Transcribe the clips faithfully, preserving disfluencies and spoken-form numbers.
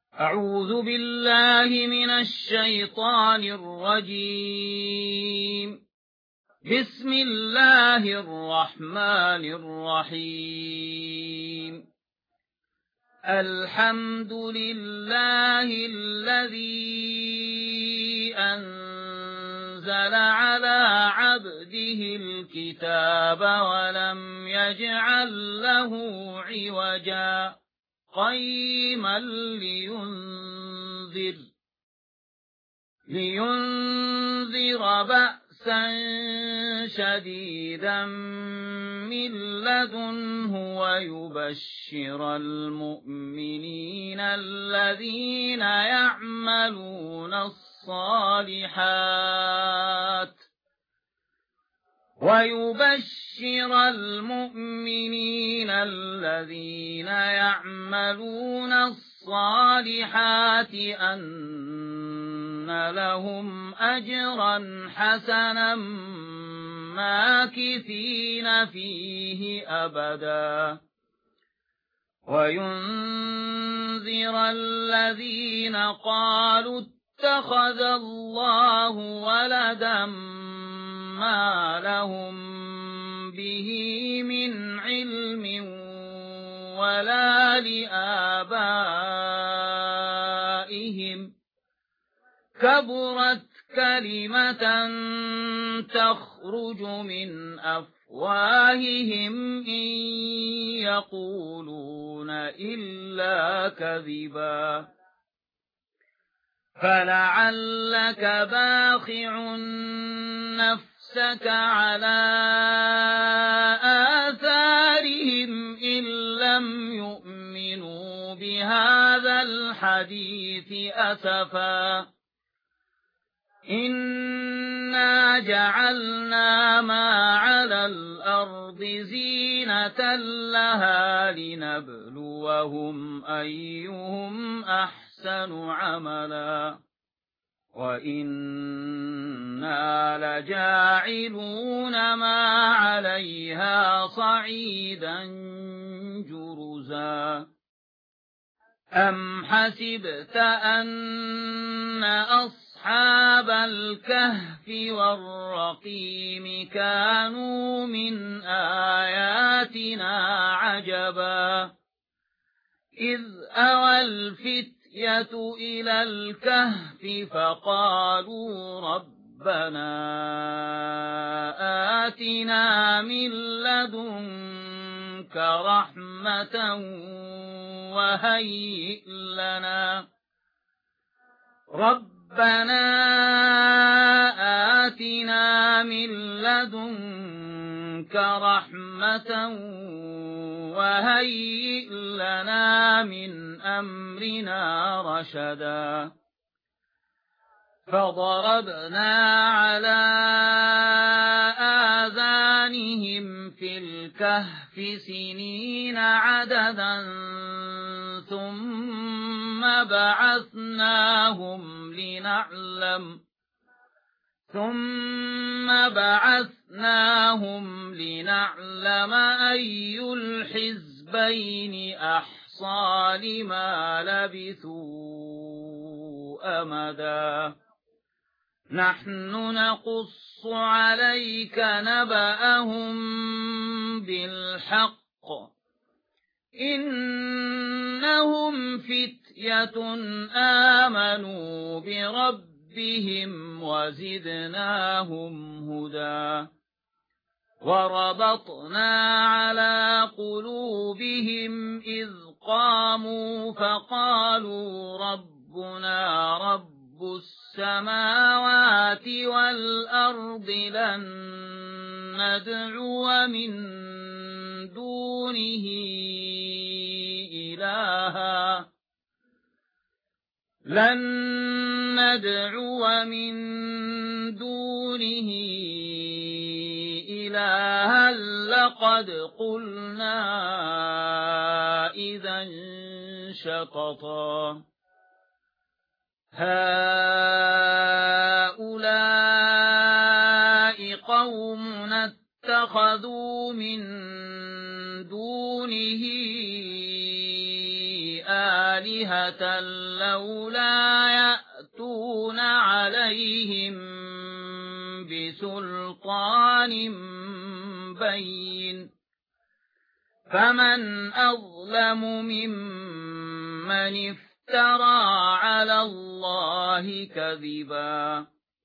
أعوذ بالله من الشيطان الرجيم. بسم الله الرحمن الرحيم. الحمد لله الذي أنزل على عبده الكتاب ولم يجعل له عوجا قيما لينذر لينذر بأسا شديدا من لدنه ويبشر المؤمنين الذين يعملون الصالحات ويبشر المؤمنين الذين يعملون الصالحات أن لهم أجرا حسنا ماكثين فيه أبدا وينذر الذين قالوا اتخذ الله ولدا ما لهم به من علم ولا لآبائهم كبرت كلمة تخرج من أفواههم إن يقولون إلا كذبا فلعلك باخع نفسك على آثارهم إن لم يؤمنوا بهذا الحديث أسفا إنا جعلنا ما على الأرض زينة لها لنبلوهم أيهم أحسن عملا وإنا لجاعلون ما عليها صعيدا جرزا أم حسبت أن أصحاب الكهف والرقيم كانوا من آياتنا عجبا إذ أوى الفتية إلى الكهف فقالوا ربنا آتنا من لدنك رحمة وهيئ لنا ربنا آتنا من لدنك رحمة وهيئ لنا من أمرنا رشدا فضربنا على آذانهم في الكهف سنين عددا ثم بعثناهم لنعلم ثم بعثناهم لنعلم أي الحزبين أحصى لما لبثوا أمدا نحن نقص عليك نبأهم بالحق إنهم فتية آمنوا بربهم بهم وزدناهم هدى وربطنا على قلوبهم إذ قاموا فقالوا ربنا رب السماوات والأرض لن ندعو من دونه إلها لن ندعو من دونه إلها لقد قلنا إذا شططا هؤلاء قومنا اتخذوا من دونه آلهة لولا يأتون عليهم بسلطان بين فمن أظلم ممن افترى على الله كذبا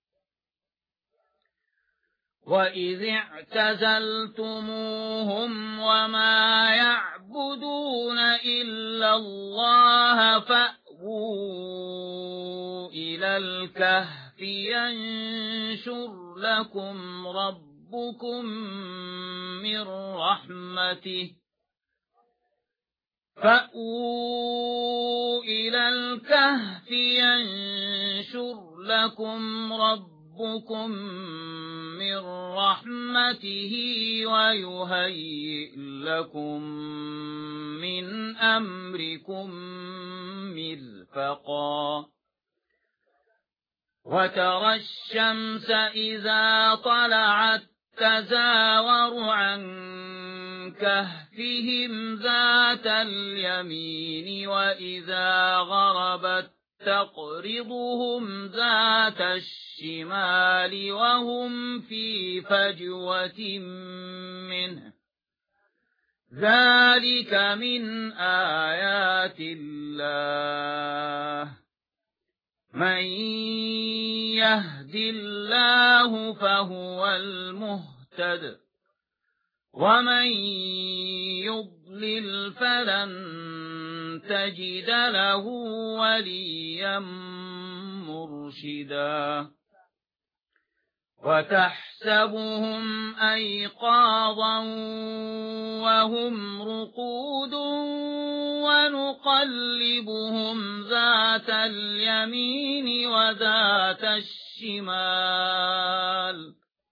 وإذ اعتزلتموهم وما يعبدون إلا الله فأووا إلى الكهف ينشر لكم ربكم من رحمته فأووا إلى الكهف ينشر لكم ربكم من رحمته ويهيئ لكم من أمركم مرفقا وترى الشمس إذا طلعت تزاور عن كهفهم ذات اليمين وإذا غربت تقرضهم ذات الشمال وهم في فجوة منه ذلك من آيات الله من يهد الله فهو المهتد ومن يضلل فلن تجد له وليا مرشدا وتحسبهم أيقاظا وهم رقود ونقلبهم ذات اليمين وذات الشمال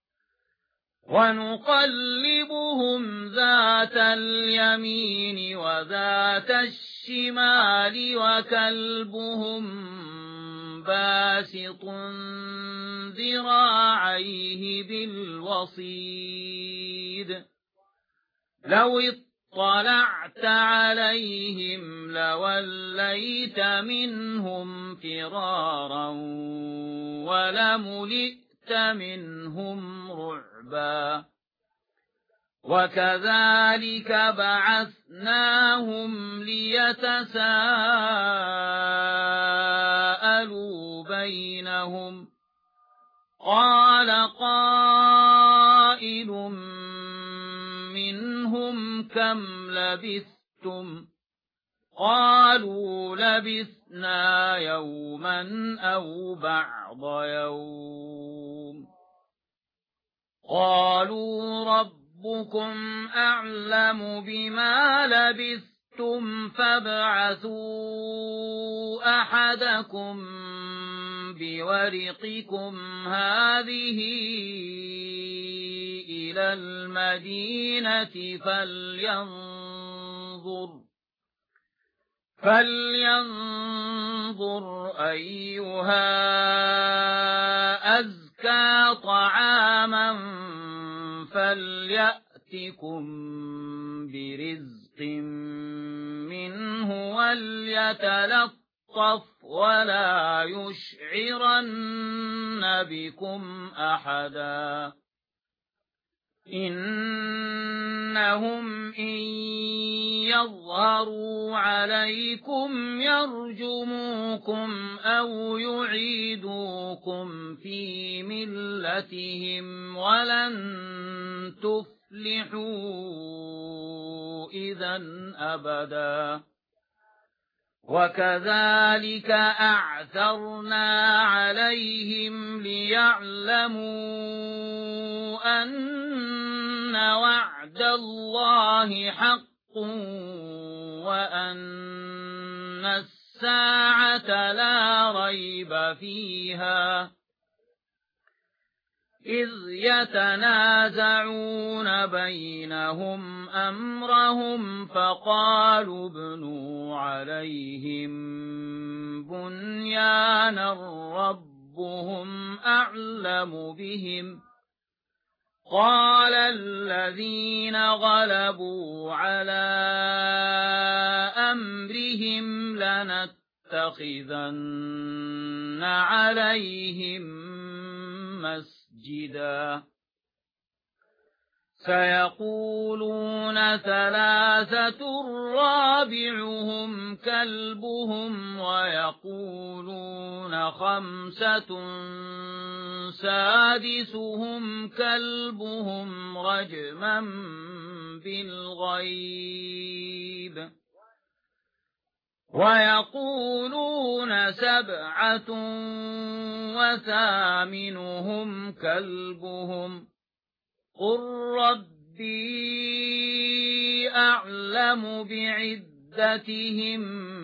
ونقلبهم ذات اليمين وذات الشمال وكلبهم باسط ذراعيه بالوصيد لو اطلعت عليهم لوليت منهم فرارا ولملئت منهم رعبا وكذلك بعثناهم ليتساءلوا بينهم قال قائل منهم كم لبثتم قالوا لبثنا يوما أو بعض يوم قالوا ربكم أعلم بما لبثتم فابعثوا أحدكم بورقكم هذه إلى المدينة فلينظر فلينظر أيها أزكى طعاما فليأتكم برزق منه وليتلطف ولا يشعرن بكم أحدا إنهم إن يظهروا عليكم يرجموكم أو يعيدوكم في ملتهم ولن تفلحوا إذا أبدا وكذلك أعثرنا عليهم ليعلموا أن وعد الله حق وأن الساعة لا ريب فيها إذ يتنازعون بينهم أمرهم فقالوا ابنوا عليهم بنيانا ربهم أعلم بهم قال الذين غلبوا على أمرهم لنتخذن عليهم مسجدا سيقولون ثلاثة رابعهم كلبهم ويقولون خمسة سادسهم كلبهم رجما بالغيب ويقولون سبعة وثامنهم كلبهم قل ربي أعلم بعدتهم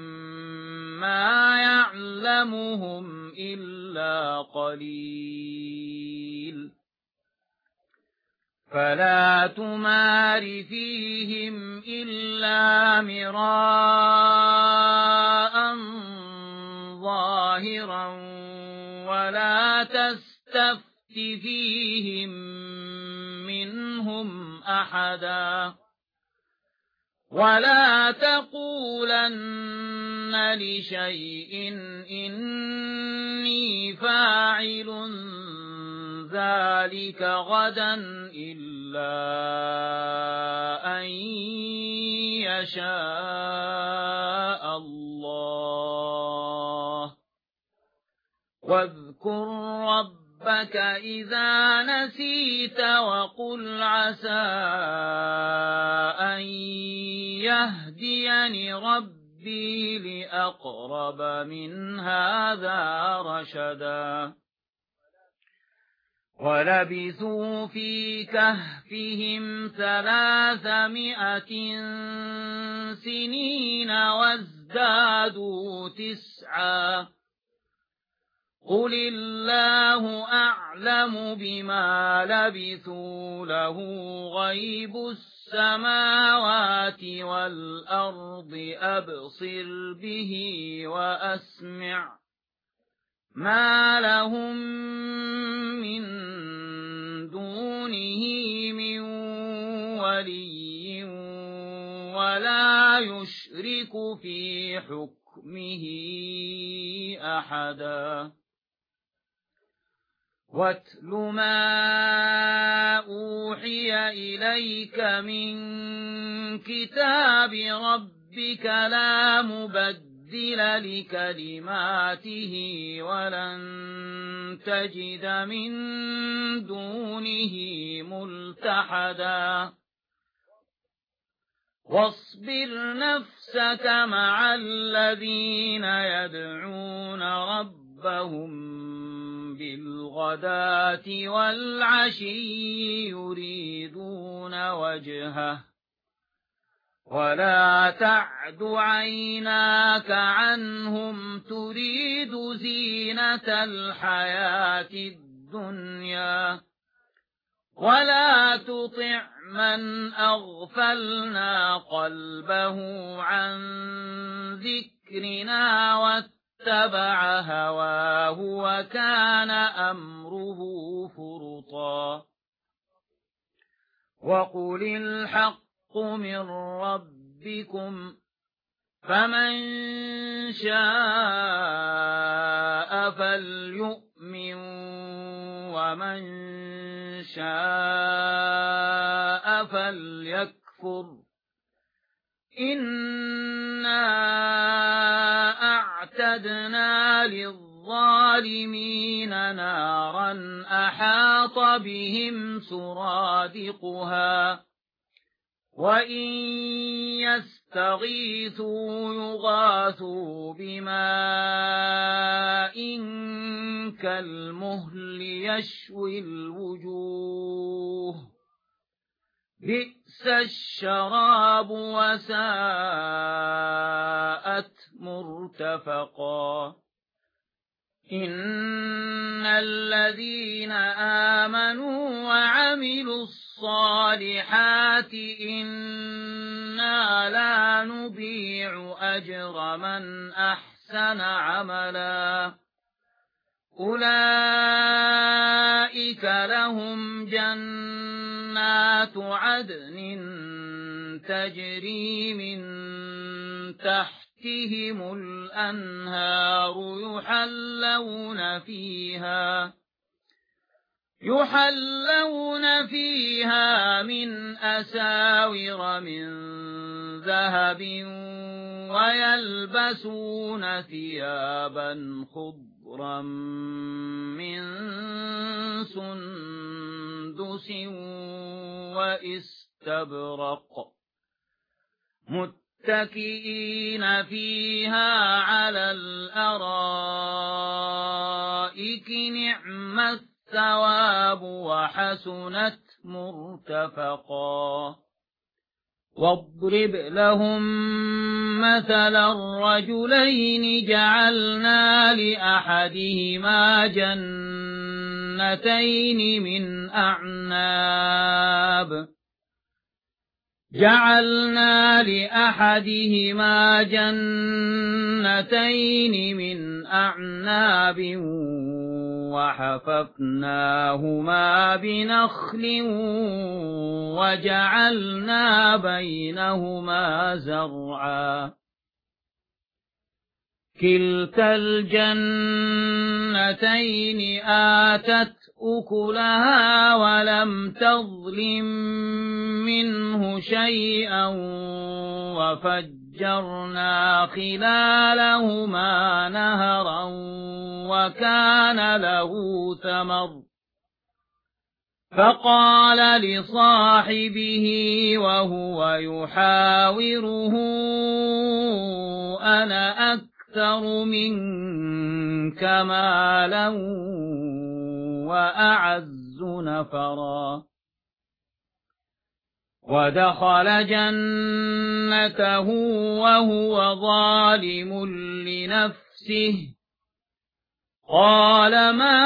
ما يعلمهم إلا قليل فلا تمار فيهم إلا مراء ظاهرا ولا تستفت فيهم منهم أحدا ولا تقولن لشيء إني فاعل ذلك غدا إلا أن يشاء الله واذكر ربك ربك إذا نسيت وقل عسى أن يهديني ربي لأقرب من هذا رشدا ولبثوا في كهفهم ثلاثمائة سنين وازدادوا تسعا قل الله أعلم بما لبثوا له غيب السماوات والأرض أبصر به وأسمع ما لهم من دونه من ولي ولا يشرك في حكمه أحدا واتل ما أوحي إليك من كتاب ربك لا مبدل لكلماته ولن تجد من دونه ملتحدا واصبر نفسك مع الذين يدعون ربهم بالغداة والعشي يريدون وجهه ولا تعد عيناك عنهم تريد زينة الحياة الدنيا ولا تطع من أغفلنا قلبه عن ذكرنا واتبع هواه وكان أمره فرطا وقل الحق من ربكم فمن شاء فليؤمن ومن شاء فليكفر إنا أعتدنا للظالمين نارا أحاط بهم سرادقها وإن يستغيثوا يغاثوا بماء كالمهل يشوي الوجوه بئس الشراب وساءت مرتفقا إن الذين آمنوا وعملوا الصالحات إنا لا نضيع أجر من أحسن عملا أولئك لهم جنات جنات عدن تجري من تحتهم الأنهار يحلون فيها يحلون فيها من أساور من ذهب ويلبسون ثيابا خضرا من سندس وإستبرق متكئين فيها على الأرائك نعم الثواب وحسنت مرتفقا واضرب لهم مثلا الرجلين جعلنا لأحدهما جنتين من أعناب جعلنا لأحدهما جنتين من أعناب وحففناهما بنخل وجعلنا بينهما زرعا كلتا الجنتين آتت أكلها ولم تظلم منه شيئا وفجرنا خلالهما نهرا وكان له ثمر فقال لصاحبه وهو يحاوره أنا أكثر منك مالا وأعز نفرا ودخل جنته وهو ظالم لنفسه قال ما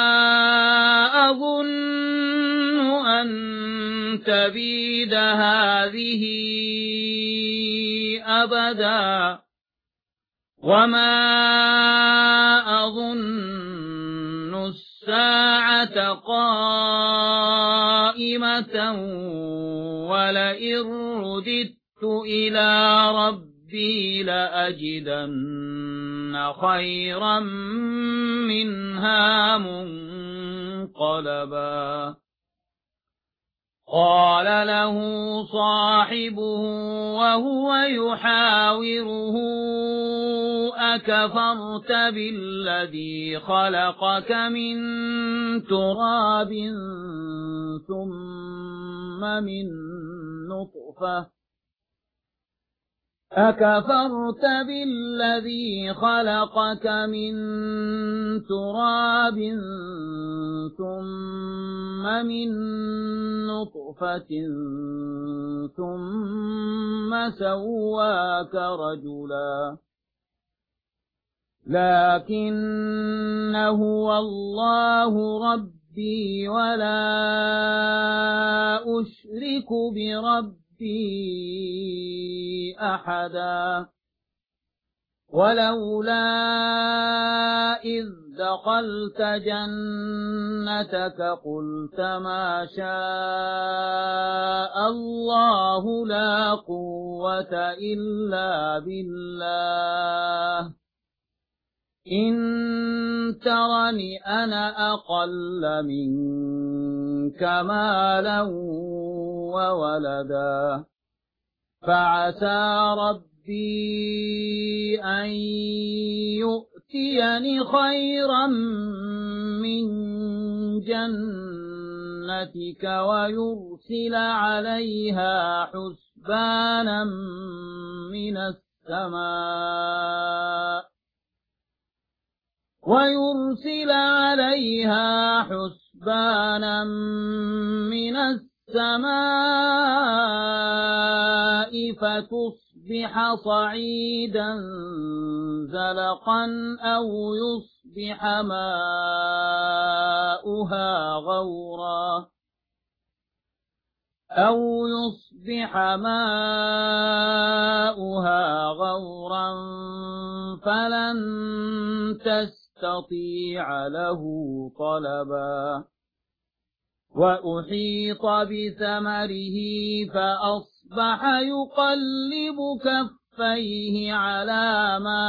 أظن أن تبيد هذه أبدا وما أظن الساعة قائمة ولئن رددت إلى ربي لأجدن خيرا منها منقلبا قال له صاحبه وهو يحاوره أكفرت بالذي خلقك من تراب ثم من نطفة أكفرت بالذي خلقك من تراب ثم من نطفة ثم سواك رجلا لكن هو الله ربي ولا أشرك بربي أحدا ولولا إذ دخلت جنتك قلت ما شاء الله لا قوة إلا بالله إن ترني أنا أقل منك مالا وولدا فعسى ربي أن يؤتيني خيرا من جنتك ويرسل عليها حسبانا من السماء ويرسل عليها حسبانا من السماء فتصبح صعيدا زلقا أو يصبح ماؤها غورا أو يصبح ماؤها غورا فلن تستطيع له طلبا وأحيط بثمره فأصبح يقلب كفيه على ما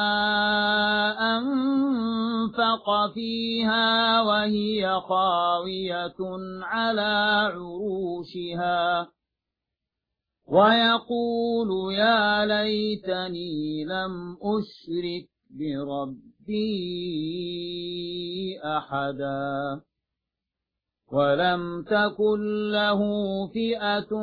أنفق فيها وهي خاوية على عروشها ويقول يا ليتني لم أشرك بربي أحدا ولم تكن له فئة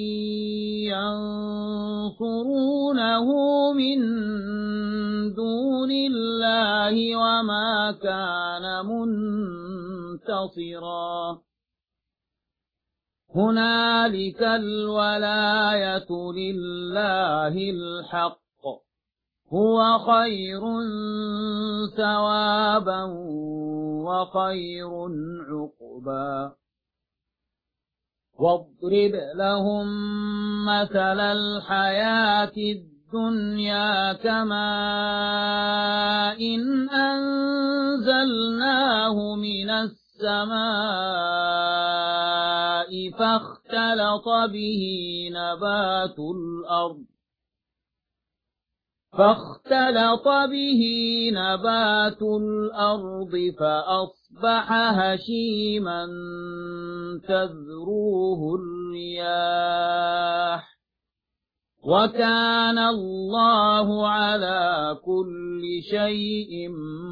ينصرونه من دون الله وما كان منتصرا هنالك الولاية لله الحق هو خير ثوابا وخير عقبا واضرب لهم مثل الحياة الدنيا كماء إن أنزلناه من السماء فاختلط به نبات الأرض فاختلط به نبات الأرض فأصبح هشيما تذروه الرياح وكان الله على كل شيء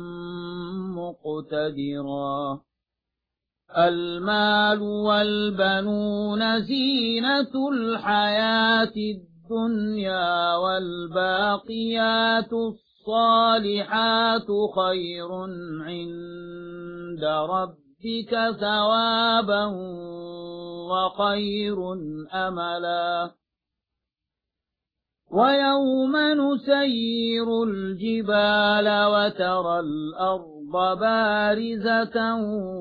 مقتدرا المال والبنون زينة الحياة الدنيا والباقيات الصالحات خير عند ربك ثوابا وخير أملا ويوم نسير الجبال وترى الأرض بارزة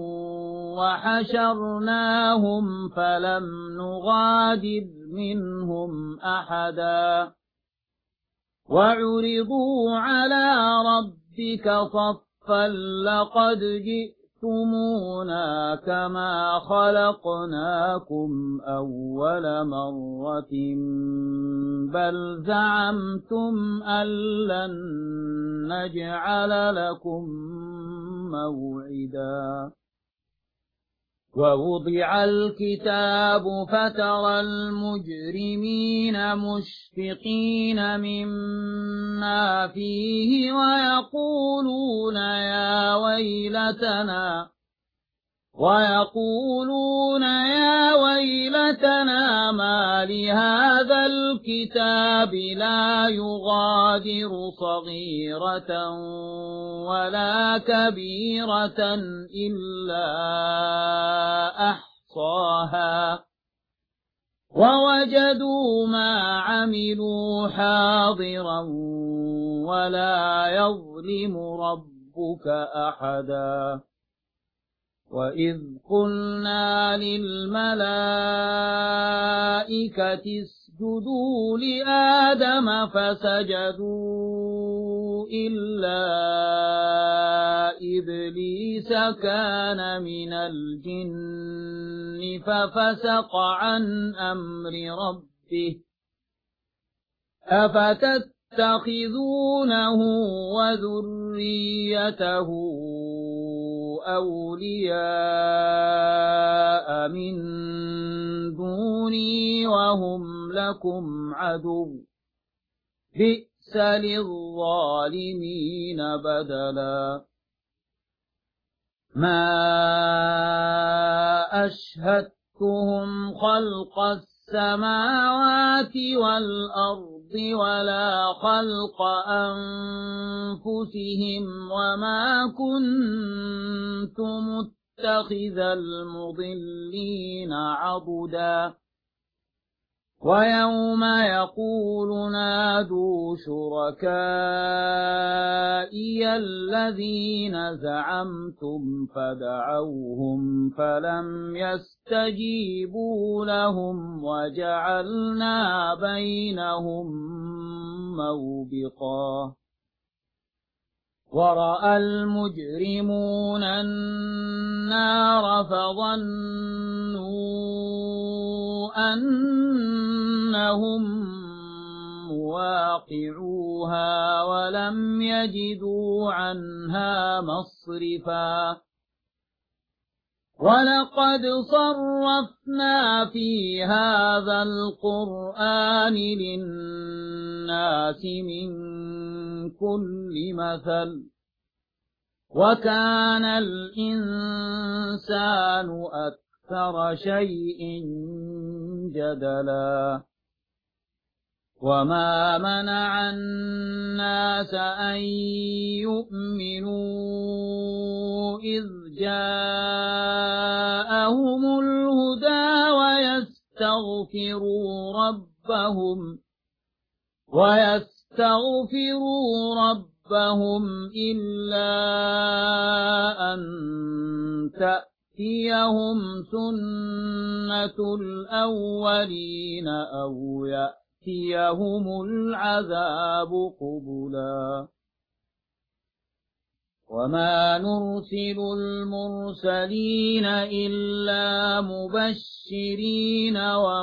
وحشرناهم فلم نغادر منهم أحدا وعرضوا على ربك صفا لقد جئتمونا كما خلقناكم أول مرة بل زعمتم أن لن نجعل لكم موعدا ووضع الكتاب فترى المجرمين مشفقين مما فيه ويقولون يا ويلتنا ويقولون يا ويلتنا ما لهذا الكتاب لا يغادر صغيرة ولا كبيرة إلا أحصاها ووجدوا ما عملوا حاضرا ولا يظلم ربك أحدا وإذ قلنا للملائكة اسجدوا لآدم فسجدوا إلا إبليس كان من الجن ففسق عن أمر ربه أفتتخذونه وذريته أولياء من دوني وهم لكم عدو بئس للظالمين بدلا ما أشهدتهم خلق السماوات والأرض ولا خلق أنفسهم وما كنت متخذ المضلين عضدا ويوم يقول نادوا شركائي الذين زعمتم فدعوهم فلم يستجيبوا لهم وجعلنا بينهم موبقا ورأى المجرمون النار النار فظنوا أنهم مواقعوها ولم يجدوا عنها مصرفا ولقد صرفنا في هذا القرآن للناس من كل مثل وكان الإنسان أكثر شيء جدلا وما منع الناس أن يؤمنوا إذ جاءهم الهدى ويستغفروا ربهم ويستغفروا ربهم إلا أن تأتيهم سنة الأولين أو يأتيهم العذاب قبلا وما نرسل المرسلين إلا مبشرين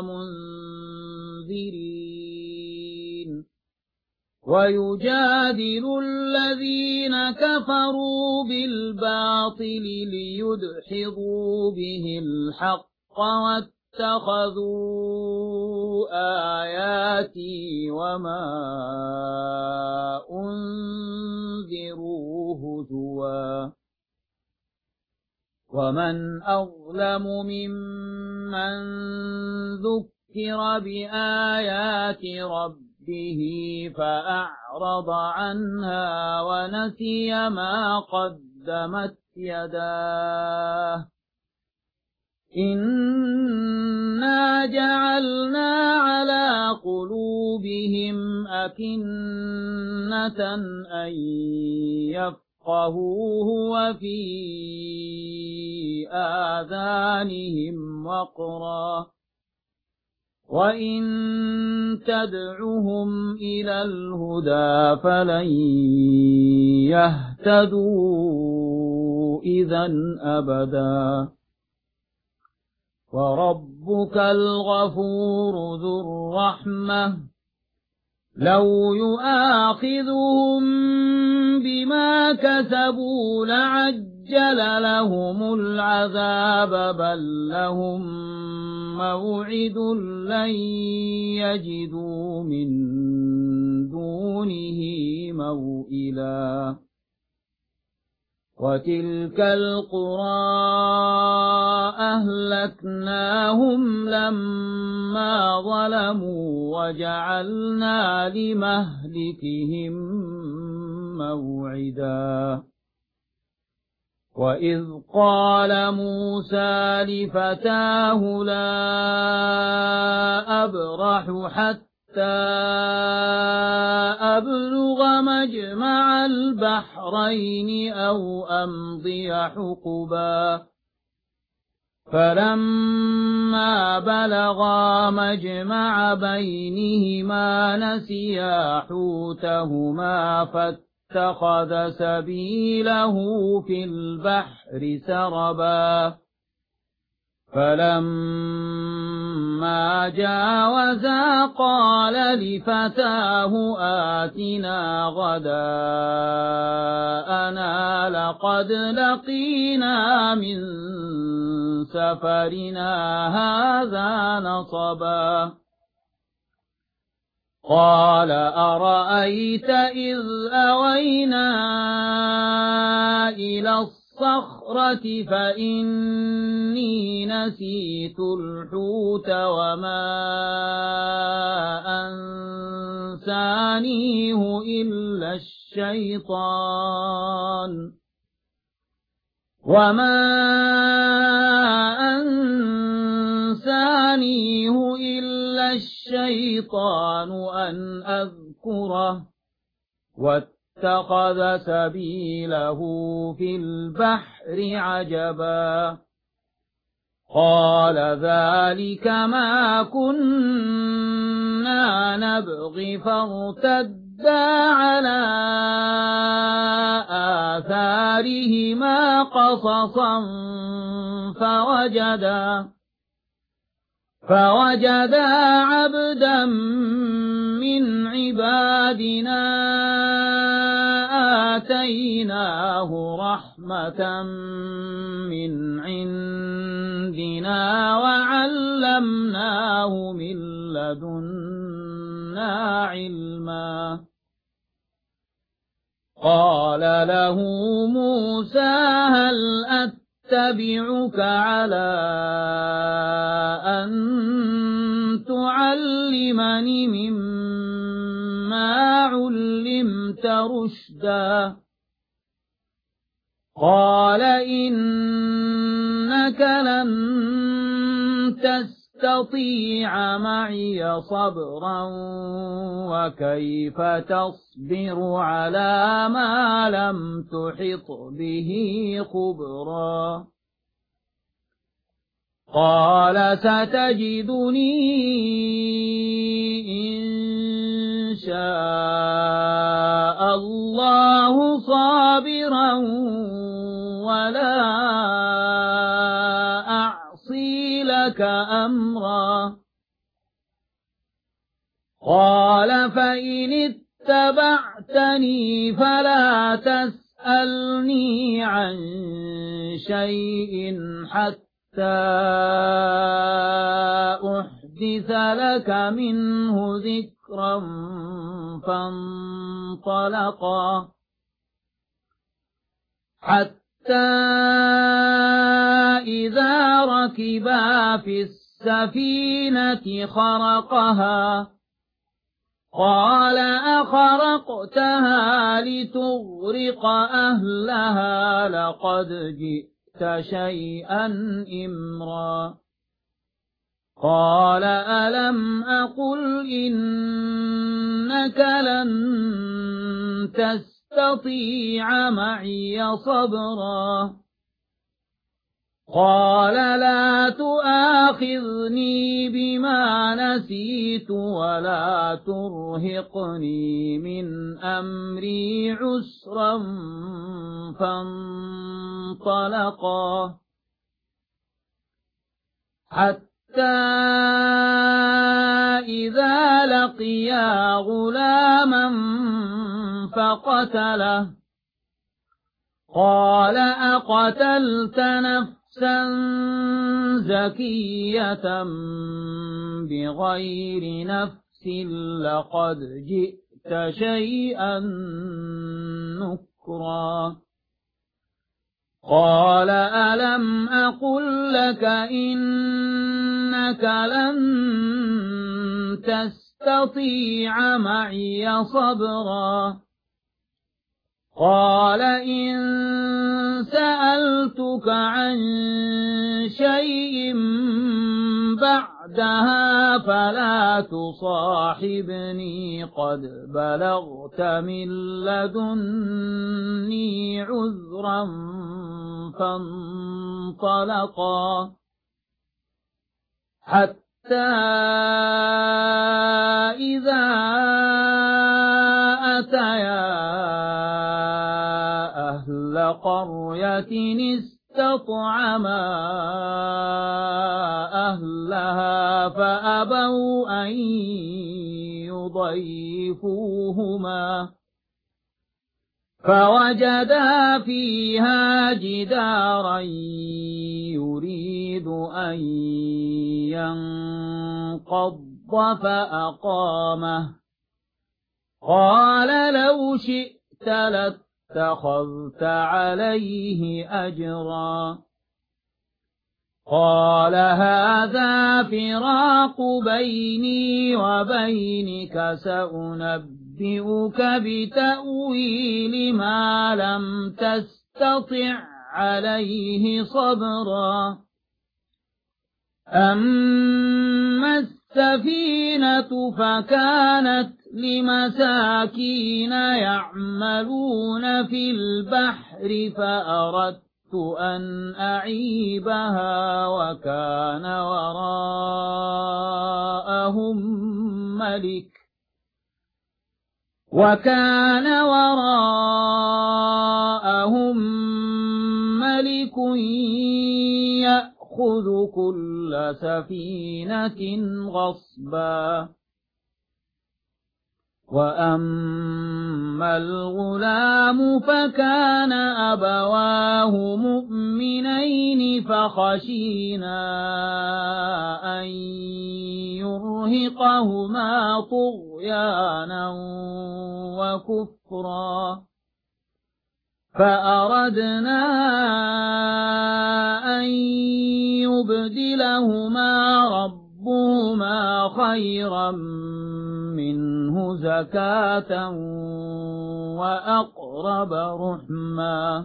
ومنذرين ويجادل الذين كفروا بالباطل ليدحضوا به الحق واتخذوا آياتي وما أنذروا هزوا ومن أظلم ممن ذكر بآيات ربه به فأعرض عنها ونسي ما قدمت يداه إنا جعلنا على قلوبهم أكنة أن يفقهوه وفي آذانهم وقرا وإن تدعهم إلى الهدى فلن يهتدوا إذا أبدا وربك الغفور ذو الرحمة لو يؤاخذهم بما كسبوا لعجل لهم العذاب بل لهم موعد لن يجدوا من دونه موئلا وتلك القرى أهلكناهم لما ظلموا وجعلنا لمهلكهم موعدا وإذ قال موسى لفتاه لا أبرح حتى أبلغ مجمع البحرين أو أمضي حقبا فلما بلغا مجمع بينهما نسيا حوتهما فاتخذ سبيله في البحر سربا فلما جاوزا قال لفتاه آتنا غداءنا لقد لقينا من سفرنا هذا نصبا قال أرأيت إذ أوينا إلى الصخرة فإني نسيت الحوت وما أنسانيه إلا الشيطان وما أنسانيه إلا الشيطان أن أذكره واتخذ سبيله في البحر عجبا قال ذلك ما كنا نبغي فارتدا على آثار دارهما قصصا فوجدا فوجدا عبدا من عبادنا آتيناه رحمة من عندنا وعلمناه من لدنا علما قال له موسى هل أتبعك على أن تعلمني مما علمت رشدا قال إنك لن تستطيع معي صبرا وكيف تصبر على ما لم تحط به خبرا قال ستجدني إن شاء الله صابرا ولا أعصي لك أمرا قال فإن اتبعتني فلا تسألني عن شيء حتى أحدث لك منه ذكرا فانطلقا حتى إذا ركبا في السفينة خرقها قال أخرقتها لتغرق أهلها لقد جئت شيئا إمرا قال ألم أقل إنك لن تستطيع معي صبرا قال لا تؤاخذني بما نسيت ولا ترهقني من أمري عسرا فانطلقا حتى إذا لقيا غلاما فقتله قال أقتلت نفسا زكية بغير نفس لقد جئت شيئا نكرا قال ألم أقل لك إنك لن تستطيع معي صبرا قال إن سألتك عن شيء بعدها فلا تصاحبني قد بلغت من لدني عذرا فانطلقا حتى إذا أتيا أهل قرية استطعما أهلها فأبوا أن يضيفوهما فوجدا فيها جدارا يريد أن ينقض فأقامه قال لو شئت لاتخذت عليه أجرا قال هذا فراق بيني وبينك سأنبئك بتأويل ما لم تستطع عليه صبرا أما السفينة فكانت لمساكين يعملون في البحر فأردت أن أعيبها وكان وراءهم ملك وكان وراءهم ملك يأخذ كل سفينة غصبا. وأما الغلام فكان أبواه مؤمنين فخشينا أن يرهقهما طغيانا وكفرا فأردنا أن يبدلهما ربهما خيرا منه زكاة وأقرب رحما.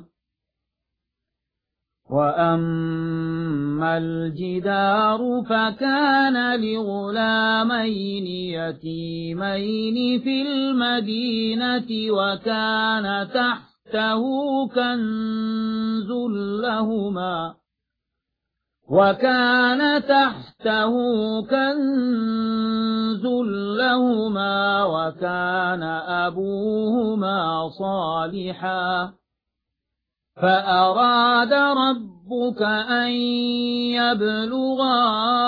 وأما الجدار فكان لغلامين يتيمين في المدينة وكان تحته كنز لهما وكان تحته كنز لهما وكان أبوهما صالحا فأراد ربك أن يبلغا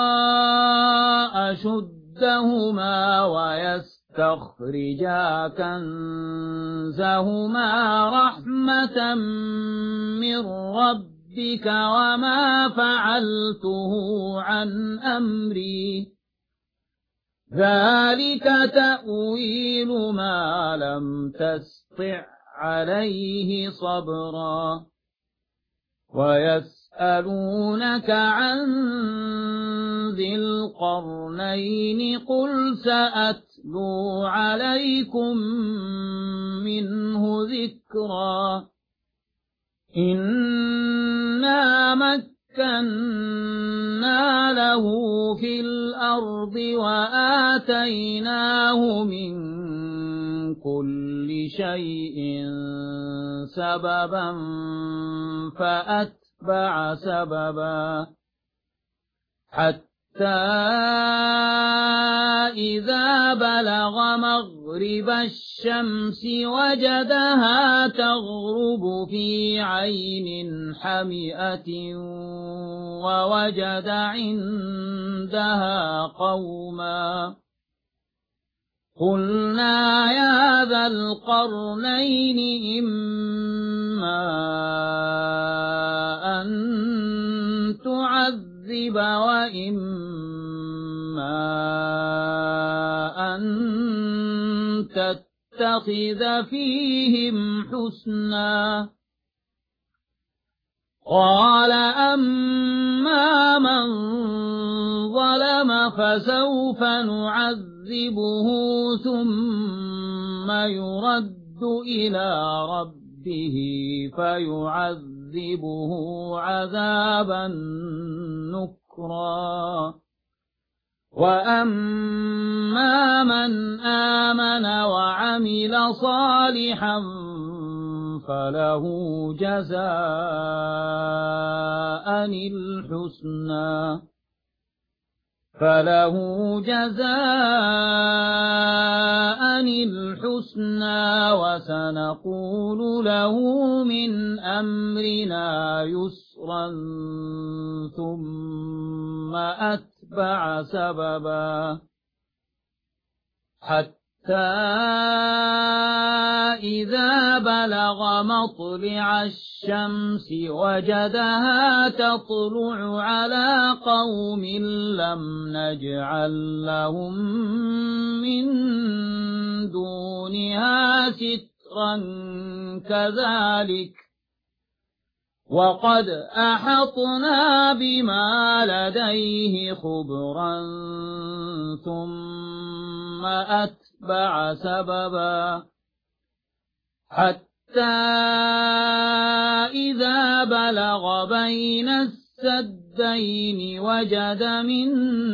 أشدهما ويستخرجا كنزهما رحمة من ربك بك وما فعلته عن أمري ذلك تأويل ما لم تستطع عليه صبرا. ويسألونك عن ذي القرنين قل سأتلو عليكم منه ذكرا. إنا مكنا له في الأرض وآتيناه من كل شيء سببا فأتبع سببا حتى إذا بلغ مغرب الشمس وجدها تغرب في عين حمئة ووجد عندها قوما قلنا يا ذا القرنين إما أن تعذب وإما أن تتخذ فيهم حسنا. قال أما من ظلم فسوف نعذبه ثم يرد إلى ربه فيعذبه عذابا نكرا. وأما من آمن وعمل صالحا فله جزاء الحسنى فله جزاء الحسنى وسنقول له من أمرنا يسرا ثم أتبع سببا حتى إذا بلغ مطلع الشمس وجدها تطلع على قوم لم نجعل لهم من دونها سترا كذلك وقد أحطنا بما لديه خبرا ثم أتبع سببا حتى إذا بلغ بين السدين وجد من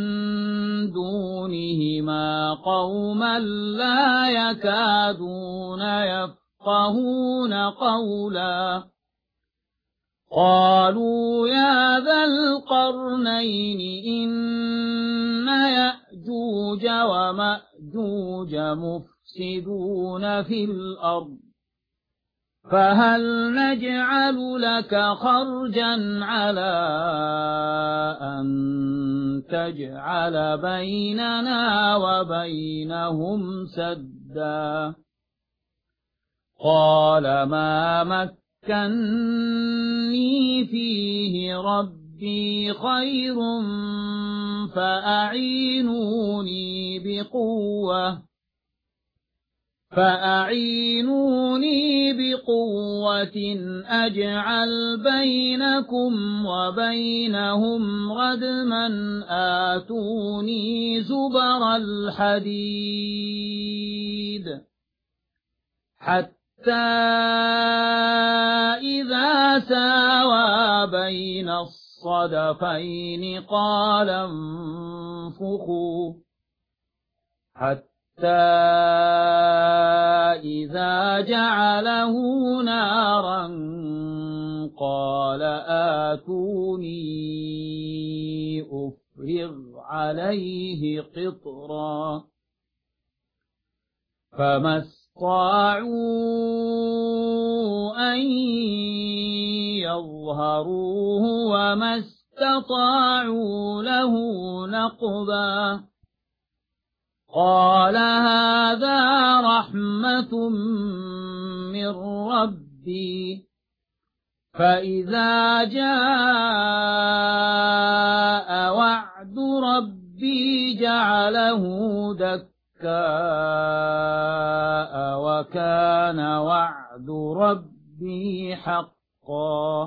دونهما قوما لا يكادون يفقهون قولا قالوا يا ذا القرنين إن يأجوج ومأجوج مفسدون في الأرض فهل نجعل لك خرجا على أن تجعل بيننا وبينهم سدا قال ما مكني فيه ربي خير فأعينوني بقوة فأعينوني بقوة أجعل بينكم وبينهم ردما آتوني زبر الحديد حتى إذا ساوى بين الصدفين قال انفخوا حتى حتى إذا جعله نارا قال آتوني أفرغ عليه قطرا فما استطاعوا أن يظهروه وما استطاعوا له نقبا قال هذا رحمة من ربي فإذا جاء وعد ربي جعله دكاء وكان وعد ربي حقا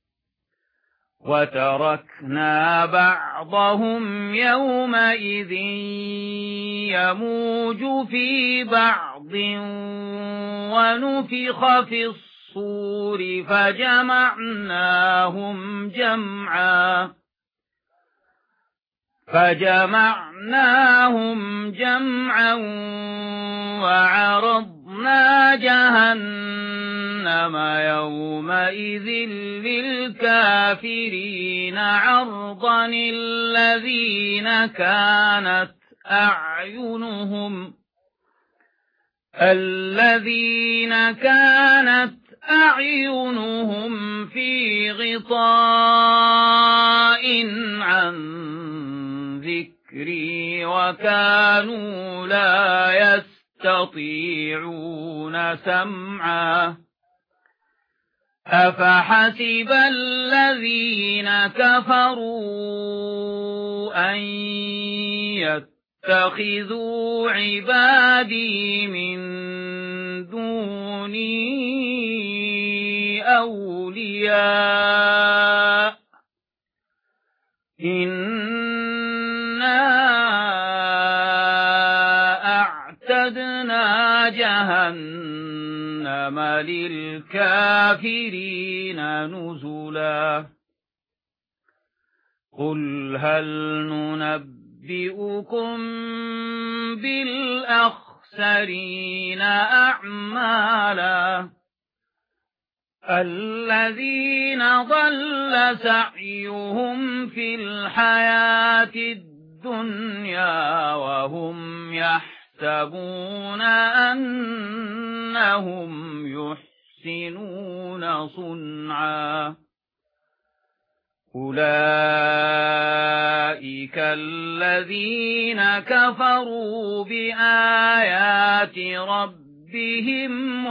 وتركنا بعضهم يومئذ يموج في بعض ونفخ في الصور فجمعناهم جمعا فجمعناهم جمعا وعرضنا جهنم يومئذ للكافرين عرضا الذين كانت أعينهم الذين كانت أعينهم في غطاء عن ذكري وكانوا لا يستطيعون سمعا أفحسب الذين كفروا أن يتخذوا عبادي من دوني أولياء إنا أعتدنا جهنم للكافرين نزلا قل هل ننبئكم بالأخسرين أعمالا الذين ضل سعيهم في الحياة الدنيا وهم يحسبون أنهم يحسنون صنعا أولئك الذين كفروا بآيات ربهم بهم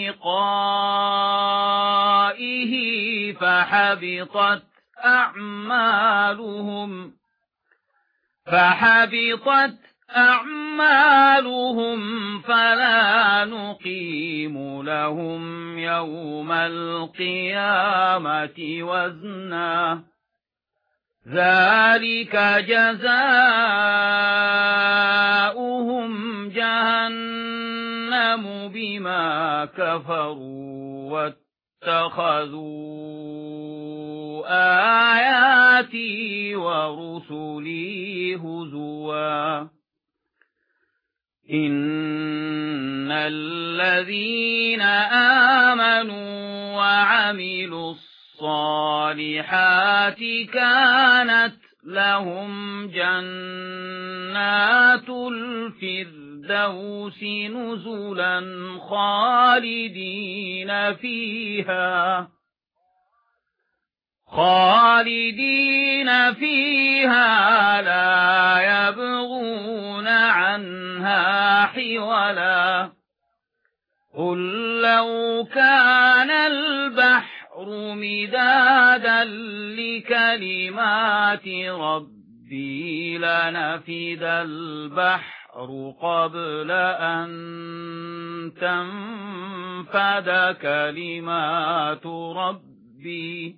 ولقائه فحبطت أعمالهم فحبطت أعمالهم فلا نقيم لهم يوم القيامة وزنا ذلك جزاؤهم جهنم بما كفروا واتخذوا آياتي ورسلي هزوا إن الذين آمنوا وعملوا الصالحات كانت لهم جنات الفردوس الفردوس نزلا خالدين فيها خالدين فيها لا يبغون عنها حولا قل لو كان البحر مدادا لكلمات ربي لنفد البحر قبل أن تنفد كلمات ربي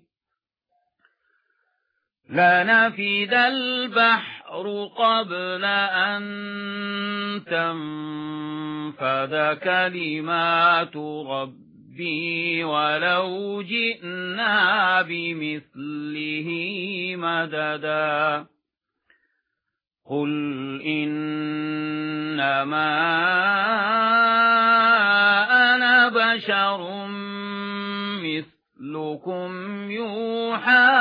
لنفد البحر قبل أن تنفد كلمات ربي ولو جئنا بمثله مددا قل إنما أنا بشر مثلكم يوحى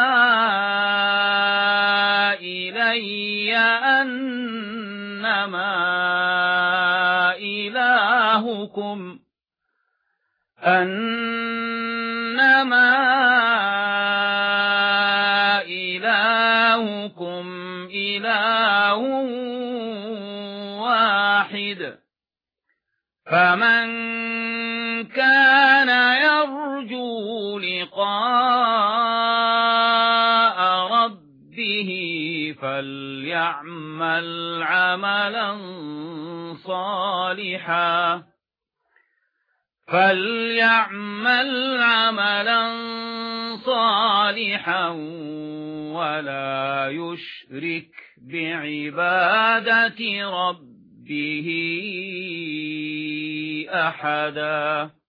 إلي أنما إلهكم أنما إلهكم إله واحد فمن كان يرجو لقاء ربه فليعمل عملا صالحا فليعمل عملا صالحا ولا يشرك بعبادة ربه أحدا.